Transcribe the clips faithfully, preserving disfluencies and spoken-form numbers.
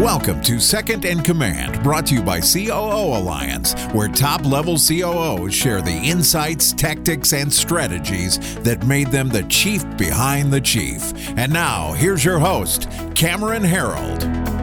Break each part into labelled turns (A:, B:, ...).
A: Welcome to Second in Command, brought to you by C O O Alliance, where top-level C O Os share the insights, tactics, and strategies that made them the chief behind the chief. And now, here's your host, Cameron Herold.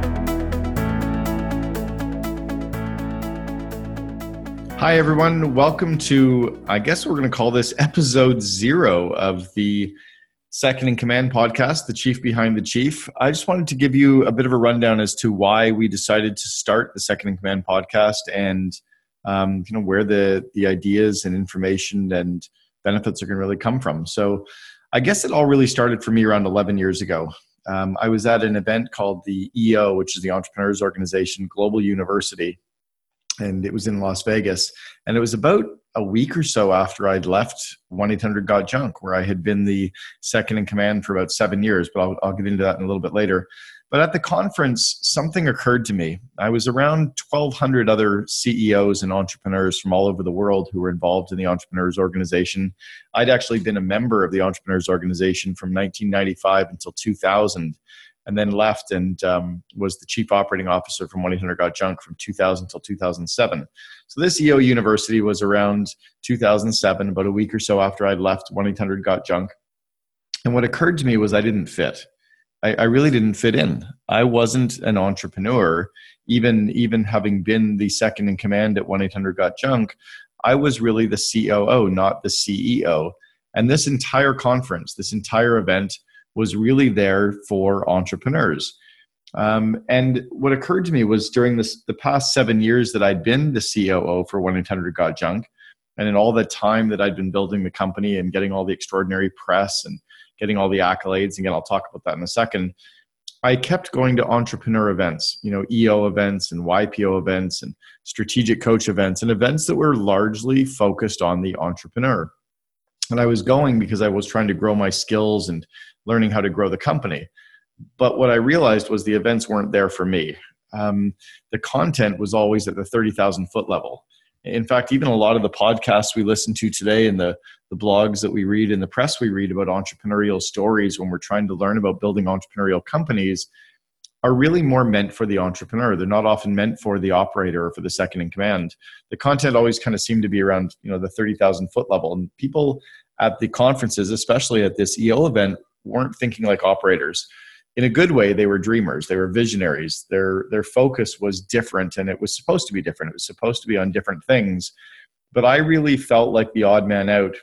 B: Hi, everyone. Welcome to, I guess we're going to call this episode zero of the Second in Command podcast, The Chief Behind the Chief. I just wanted to give you a bit of a rundown as to why we decided to start the Second in Command podcast and um, you know where the, the ideas and information and benefits are going to really come from. So I guess it all really started for me around eleven years ago. Um, I was at an event called the E O, which is the Entrepreneurs Organization Global University, and it was in Las Vegas. And it was about a week or so after I'd left one eight hundred got junk, where I had been the second in command for about seven years, but I'll, I'll get into that in a little bit later. But at the conference, something occurred to me. I was around twelve hundred other C E Os and entrepreneurs from all over the world who were involved in the Entrepreneurs Organization. I'd actually been a member of the Entrepreneurs Organization from nineteen ninety-five until two thousand. And then left and um, was the chief operating officer from one eight hundred got junk from two thousand until two thousand seven. So this E O University was around two thousand seven, about a week or so after I'd left one eight hundred got junk. And what occurred to me was I didn't fit. I, I really didn't fit in. I wasn't an entrepreneur, even, even having been the second in command at one eight hundred got junk. I was really the C O O, not the C E O. And this entire conference, this entire event, was really there for entrepreneurs. Um, and what occurred to me was during this, the past seven years that I'd been the C O O for one eight hundred got junk, and in all the time that I'd been building the company and getting all the extraordinary press and getting all the accolades, again, I'll talk about that in a second, I kept going to entrepreneur events, you know, E O events and Y P O events and strategic coach events and events that were largely focused on the entrepreneur. And I was going because I was trying to grow my skills and learning how to grow the company. But what I realized was the events weren't there for me. Um, the content was always at the thirty thousand foot level. In fact, even a lot of the podcasts we listen to today and the, the blogs that we read and the press we read about entrepreneurial stories when we're trying to learn about building entrepreneurial companies are really more meant for the entrepreneur. They're not often meant for the operator or for the second in command. The content always kind of seemed to be around, you know, the thirty thousand foot level. And people at the conferences, especially at this E O event, weren't thinking like operators. In a good way, they were dreamers. They were visionaries. Their their focus was different, and it was supposed to be different. It was supposed to be on different things. But I really felt like the odd man out,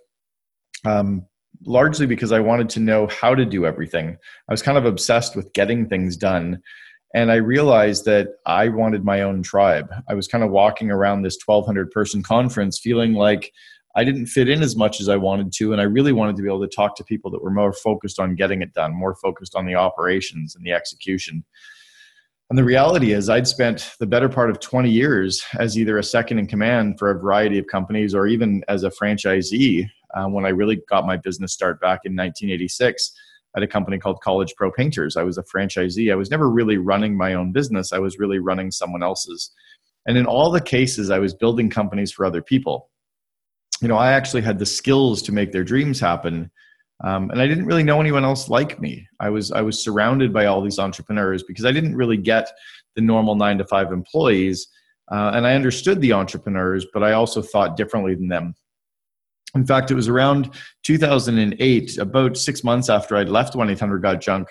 B: um, largely because I wanted to know how to do everything. I was kind of obsessed with getting things done. And I realized that I wanted my own tribe. I was kind of walking around this twelve hundred person conference feeling like I didn't fit in as much as I wanted to, and I really wanted to be able to talk to people that were more focused on getting it done, more focused on the operations and the execution. And the reality is I'd spent the better part of twenty years as either a second in command for a variety of companies or even as a franchisee uh, when I really got my business start back in nineteen eighty-six at a company called College Pro Painters. I was a franchisee. I was never really running my own business. I was really running someone else's. And in all the cases, I was building companies for other people. You know, I actually had the skills to make their dreams happen. Um, and I didn't really know anyone else like me. I was I was surrounded by all these entrepreneurs because I didn't really get the normal nine to five employees. Uh, and I understood the entrepreneurs, but I also thought differently than them. In fact, it was around two thousand eight, about six months after I'd left one eight hundred got junk,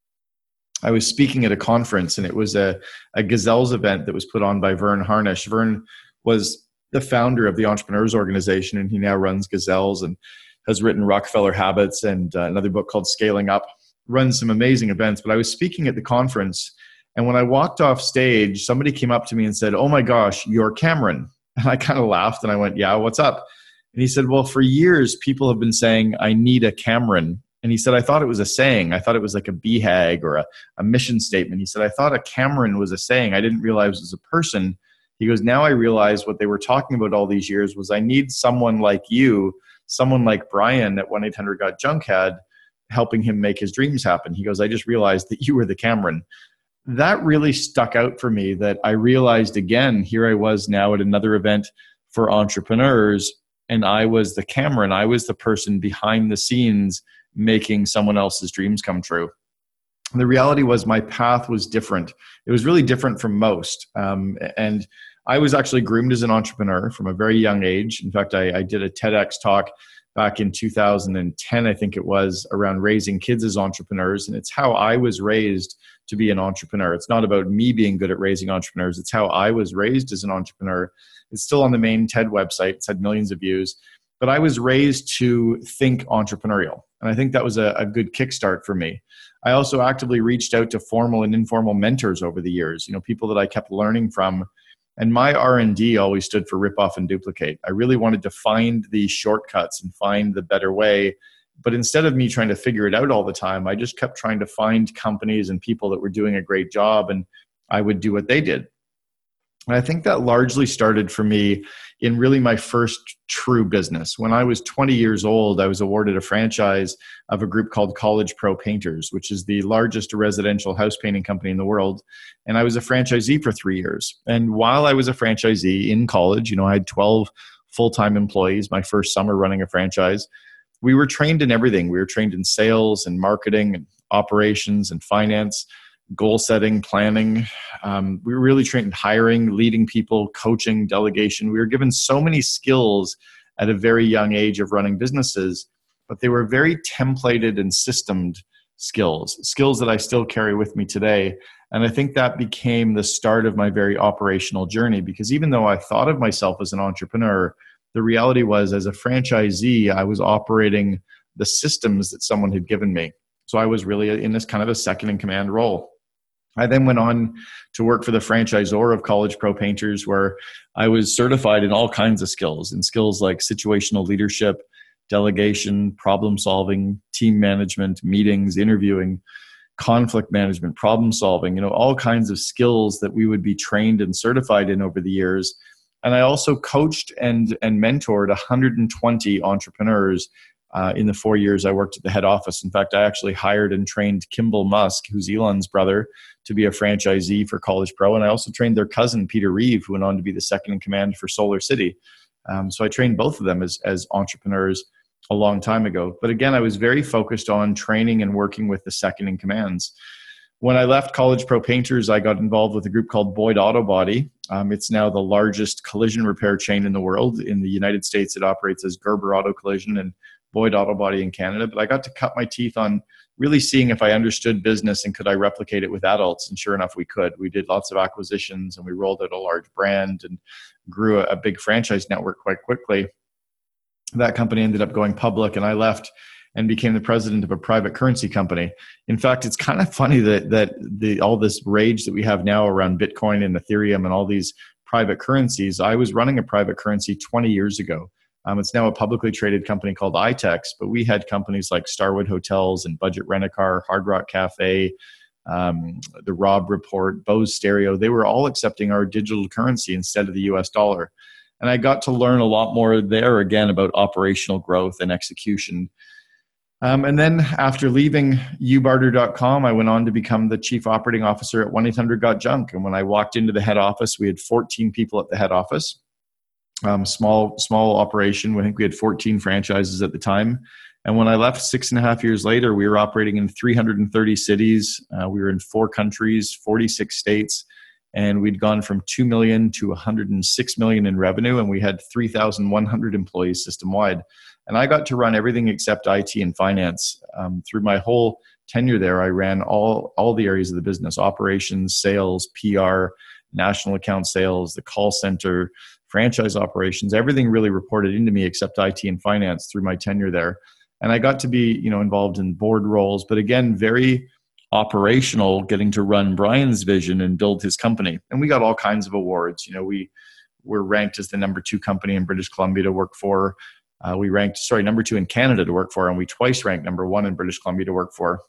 B: I was speaking at a conference, and it was a, a Gazelles event that was put on by Vern Harnish. Vern was the founder of the Entrepreneurs Organization, and he now runs Gazelles and has written Rockefeller Habits and uh, another book called Scaling Up, runs some amazing events. But I was speaking at the conference, and when I walked off stage, somebody came up to me and said, "Oh my gosh, you're Cameron." And I kind of laughed, and I went, "Yeah, what's up?" And he said, "Well, for years, people have been saying, 'I need a Cameron.'" And he said, "I thought it was a saying. I thought it was like a B HAG or a, a mission statement." He said, "I thought a Cameron was a saying. I didn't realize it was a person." He goes, "Now I realize what they were talking about all these years was I need someone like you, someone like Brian at one eight hundred got junk had, helping him make his dreams happen." He goes, "I just realized that you were the Cameron." That really stuck out for me, that I realized again, here I was now at another event for entrepreneurs, and I was the Cameron. I was the person behind the scenes making someone else's dreams come true. And the reality was my path was different. It was really different from most. Um, and I was actually groomed as an entrepreneur from a very young age. In fact, I, I did a TEDx talk back in two thousand ten, I think it was, around raising kids as entrepreneurs. And it's how I was raised to be an entrepreneur. It's not about me being good at raising entrepreneurs. It's how I was raised as an entrepreneur. It's still on the main TED website. It's had millions of views. But I was raised to think entrepreneurial. And I think that was a, a good kickstart for me. I also actively reached out to formal and informal mentors over the years, you know, people that I kept learning from. And my R and D always stood for rip off and duplicate. I really wanted to find the shortcuts and find the better way. But instead of me trying to figure it out all the time, I just kept trying to find companies and people that were doing a great job, and I would do what they did. And I think that largely started for me in really my first true business. When I was twenty years old, I was awarded a franchise of a group called College Pro Painters, which is the largest residential house painting company in the world. And I was a franchisee for three years. And while I was a franchisee in college, you know, I had twelve full-time employees, my first summer running a franchise. We were trained in everything. We were trained in sales and marketing and operations and finance, goal setting, planning. Um, we were really trained in hiring, leading people, coaching, delegation. We were given so many skills at a very young age of running businesses, but they were very templated and systemed skills, skills that I still carry with me today. And I think that became the start of my very operational journey, because even though I thought of myself as an entrepreneur, the reality was, as a franchisee, I was operating the systems that someone had given me. So I was really in this kind of a second in command role. I then went on to work for the franchisor of College Pro Painters, where I was certified in all kinds of skills, in skills like situational leadership, delegation, problem solving, team management, meetings, interviewing, conflict management, problem solving, you know, all kinds of skills that we would be trained and certified in over the years. And I also coached and, and mentored one hundred twenty entrepreneurs Uh, in the four years I worked at the head office. In fact, I actually hired and trained Kimball Musk, who's Elon's brother, to be a franchisee for College Pro. And I also trained their cousin, Peter Reeve, who went on to be the second in command for Solar City. Um, so I trained both of them as, as entrepreneurs a long time ago. But again, I was very focused on training and working with the second in commands. When I left College Pro Painters, I got involved with a group called Boyd Auto Body. Um, it's now the largest collision repair chain in the world. In the United States, it operates as Gerber Auto Collision and Boyd Auto Body in Canada. But I got to cut my teeth on really seeing if I understood business and could I replicate it with adults. And sure enough, we could. We did lots of acquisitions and we rolled out a large brand and grew a, a big franchise network quite quickly. That company ended up going public, and I left and became the president of a private currency company. In fact, it's kind of funny that that the all this rage that we have now around Bitcoin and Ethereum and all these private currencies, I was running a private currency twenty years ago. Um, it's now a publicly traded company called I T E X, but we had companies like Starwood Hotels and Budget Rent-A-Car, Hard Rock Cafe, um, the Rob Report, Bose Stereo. They were all accepting our digital currency instead of the U S dollar. And I got to learn a lot more there, again, about operational growth and execution. Um, and then after leaving u barter dot com, I went on to become the chief operating officer at one eight hundred got junk. And when I walked into the head office, we had fourteen people at the head office. Um, small, small operation. I think we had fourteen franchises at the time. And when I left six and a half years later, we were operating in three hundred thirty cities. Uh, we were in four countries, forty-six states, and we'd gone from two million to one hundred six million in revenue. And we had three thousand one hundred employees system-wide. And I got to run everything except I T and finance. Um, through my whole tenure there, I ran all, all the areas of the business: operations, sales, P R, national account sales, the call center, franchise operations. Everything really reported into me except I T and finance through my tenure there. And I got to be, you know, involved in board roles, but again, very operational, getting to run Brian's vision and build his company. And we got all kinds of awards. You know, we were ranked as the number two company in British Columbia to work for. Uh, we ranked, sorry, number two in Canada to work for, and we twice ranked number one in British Columbia to work for.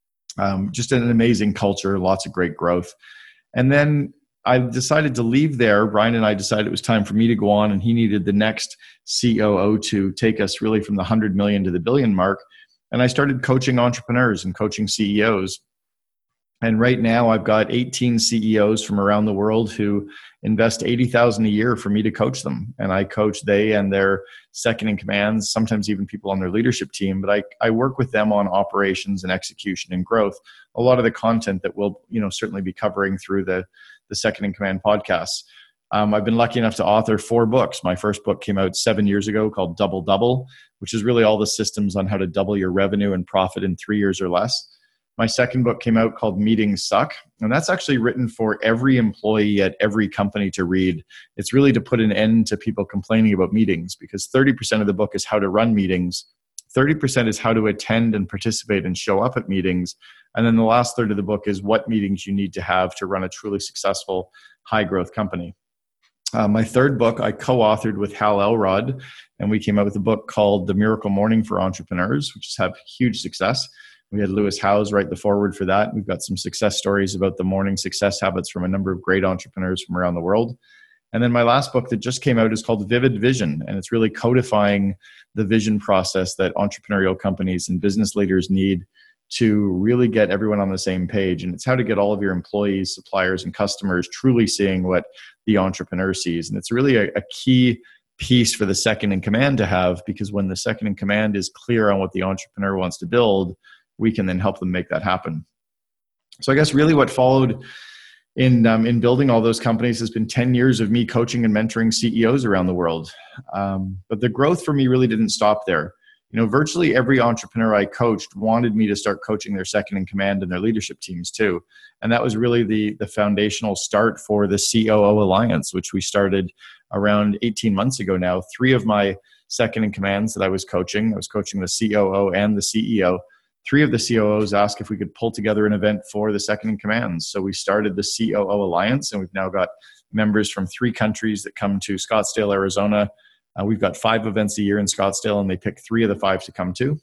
B: Um, just an amazing culture, lots of great growth. And then I decided to leave there. Brian and I decided it was time for me to go on, and he needed the next C O O to take us really from the one hundred million to the billion mark. And I started coaching entrepreneurs and coaching C E Os. And right now I've got eighteen C E Os from around the world who invest eighty thousand dollars a year for me to coach them. And I coach they and their second in commands, sometimes even people on their leadership team. But I, I work with them on operations and execution and growth. A lot of the content that we'll, you know, certainly be covering through the, the Second in Command podcasts. Um, I've been lucky enough to author four books. My first book came out seven years ago called Double Double, which is really all the systems on how to double your revenue and profit in three years or less. My second book came out called Meetings Suck, and that's actually written for every employee at every company to read. It's really to put an end to people complaining about meetings, because thirty percent of the book is how to run meetings, thirty percent is how to attend and participate and show up at meetings, and then the last third of the book is what meetings you need to have to run a truly successful high-growth company. Uh, my third book I co-authored with Hal Elrod, and we came out with a book called The Miracle Morning for Entrepreneurs, which has had huge success. We had Lewis Howes write the foreword for that. We've got some success stories about the morning success habits from a number of great entrepreneurs from around the world. And then my last book that just came out is called Vivid Vision, and it's really codifying the vision process that entrepreneurial companies and business leaders need to really get everyone on the same page. And it's how to get all of your employees, suppliers, and customers truly seeing what the entrepreneur sees. And it's really a, a key piece for the second in command to have, because when the second in command is clear on what the entrepreneur wants to build, we can then help them make that happen. So I guess really what followed in um, in building all those companies has been ten years of me coaching and mentoring C E Os around the world. Um, but the growth for me really didn't stop there. You know, virtually every entrepreneur I coached wanted me to start coaching their second in command and their leadership teams too. And that was really the, the foundational start for the C O O Alliance, which we started around eighteen months ago now. Three of my second in commands that I was coaching, I was coaching the C O O and the C E O. Three of the C O Os asked if we could pull together an event for the second in commands. So we started the C O O Alliance, and we've now got members from three countries that come to Scottsdale, Arizona. Uh, we've got five events a year in Scottsdale, and they pick three of the five to come to.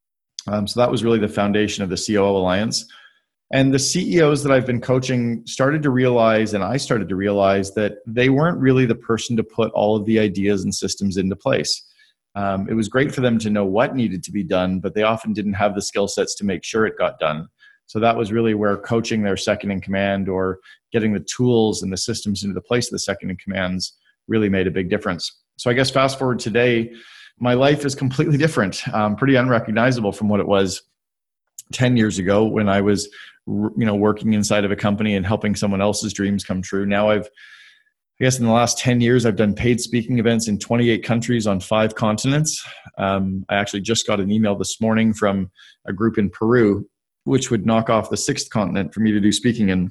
B: Um, so that was really the foundation of the C O O Alliance. And the C E Os that I've been coaching started to realize, and I started to realize, that they weren't really the person to put all of the ideas and systems into place. Um, it was great for them to know what needed to be done, but they often didn't have the skill sets to make sure it got done. So that was really where coaching their second in command, or getting the tools and the systems into the place of the second in commands, really made a big difference. So I guess fast forward today, my life is completely different, um, pretty unrecognizable from what it was ten years ago when I was, you know, working inside of a company and helping someone else's dreams come true. Now I've, I guess in the last ten years, I've done paid speaking events in twenty-eight countries on five continents. Um, I actually just got an email this morning from a group in Peru, which would knock off the sixth continent for me to do speaking in.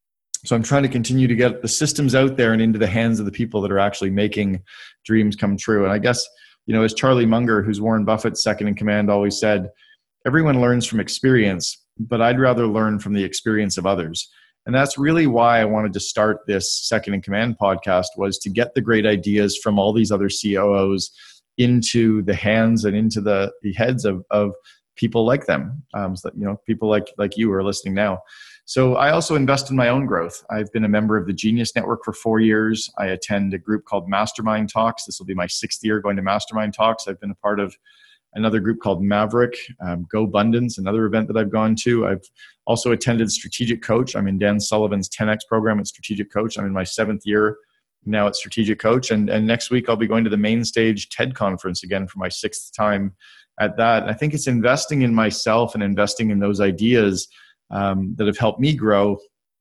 B: So I'm trying to continue to get the systems out there and into the hands of the people that are actually making dreams come true. And I guess, you know, as Charlie Munger, who's Warren Buffett's second in command, always said, everyone learns from experience, but I'd rather learn from the experience of others. And that's really why I wanted to start this Second in Command podcast, was to get the great ideas from all these other C O Os into the hands and into the, the heads of, of people like them. Um, so that, you know, people like, like you who are listening now. So I also invest in my own growth. I've been a member of the Genius Network for four years. I attend a group called Mastermind Talks. This will be my sixth year going to Mastermind Talks. I've been a part of another group called Maverick, um, Go Abundance, another event that I've gone to. I've also attended Strategic Coach. I'm in Dan Sullivan's ten X program at Strategic Coach. I'm in my seventh year now at Strategic Coach. And, and next week I'll be going to the Main Stage TED Conference again for my sixth time at that. And I think it's investing in myself and investing in those ideas um, that have helped me grow.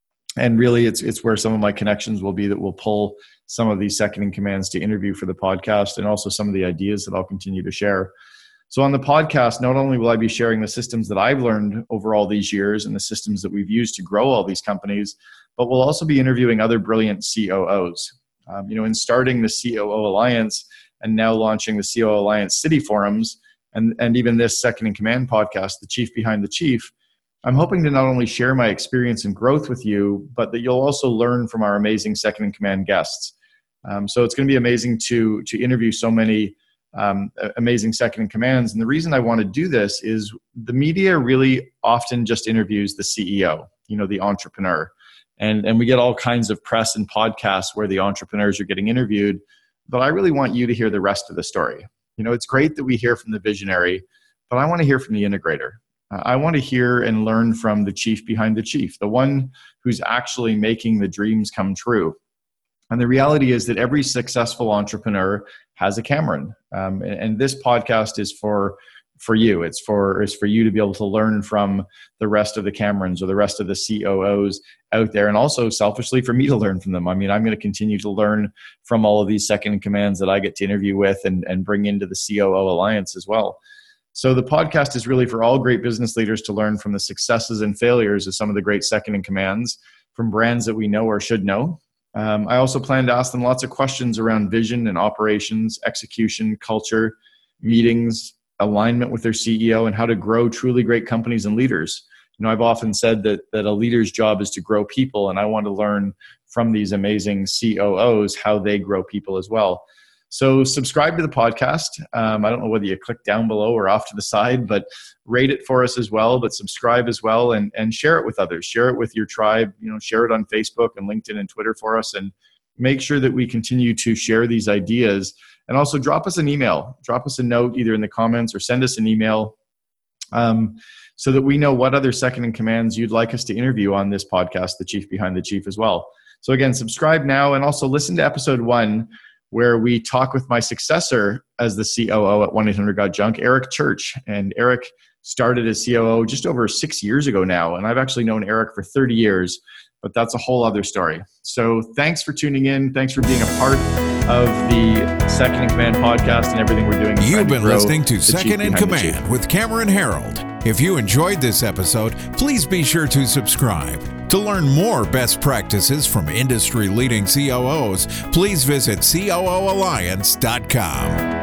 B: And really it's, it's where some of my connections will be that will pull some of these second in commands to interview for the podcast, and also some of the ideas that I'll continue to share. So on the podcast, not only will I be sharing the systems that I've learned over all these years and the systems that we've used to grow all these companies, but we'll also be interviewing other brilliant C O Os. Um, you know, in starting the C O O Alliance and now launching the C O O Alliance City Forums, and, and even this Second in Command podcast, The Chief Behind the Chief, I'm hoping to not only share my experience and growth with you, but that you'll also learn from our amazing Second in Command guests. Um, so it's going to be amazing to, to interview so many Um, amazing second in commands. And the reason I want to do this is the media really often just interviews the C E O, you know, the entrepreneur. And, and we get all kinds of press and podcasts where the entrepreneurs are getting interviewed. But I really want you to hear the rest of the story. You know, it's great that we hear from the visionary, but I want to hear from the integrator. I want to hear and learn from the chief behind the chief, the one who's actually making the dreams come true. And the reality is that every successful entrepreneur has a Cameron. Um, and, and this podcast is for for you. It's for it's for you to be able to learn from the rest of the Camerons or the rest of the C O Os out there, and also selfishly for me to learn from them. I mean, I'm going to continue to learn from all of these second in commands that I get to interview with and, and bring into the C O O Alliance as well. So the podcast is really for all great business leaders to learn from the successes and failures of some of the great second in commands from brands that we know or should know. Um, I also plan to ask them lots of questions around vision and operations, execution, culture, meetings, alignment with their C E O, and how to grow truly great companies and leaders. You know, I've often said that that a leader's job is to grow people, and I want to learn from these amazing C O Os how they grow people as well. So subscribe to the podcast. Um, I don't know whether you click down below or off to the side, but rate it for us as well, but subscribe as well, and, and share it with others. Share it with your tribe, you know, share it on Facebook and LinkedIn and Twitter for us, and make sure that we continue to share these ideas. And also drop us an email, drop us a note either in the comments or send us an email um, so that we know what other second in commands you'd like us to interview on this podcast, The Chief Behind the Chief as well. So again, subscribe now, and also listen to episode one where we talk with my successor as the C O O at one eight hundred got junk, Eric Church. And Eric started as C O O just over six years ago now. And I've actually known Eric for thirty years, but that's a whole other story. So thanks for tuning in. Thanks for being a part of the Second in Command podcast and everything we're doing.
A: You've been listening to Second in Command with Cameron Herold. If you enjoyed this episode, please be sure to subscribe. To learn more best practices from industry-leading C O Os, please visit C O O alliance dot com.